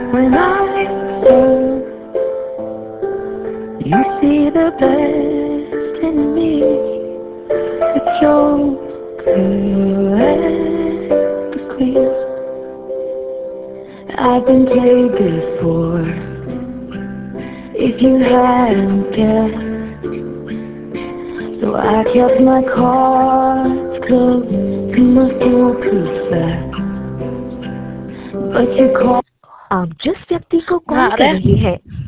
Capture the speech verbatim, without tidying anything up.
When I love, you see the best in me. The joker and the queen. I've been played before. If you hadn't guessed, so I kept my cards close to my foolproof vest. But you called. आप जिस व्यक्ति को call हाँ, कर अरे रहे हैं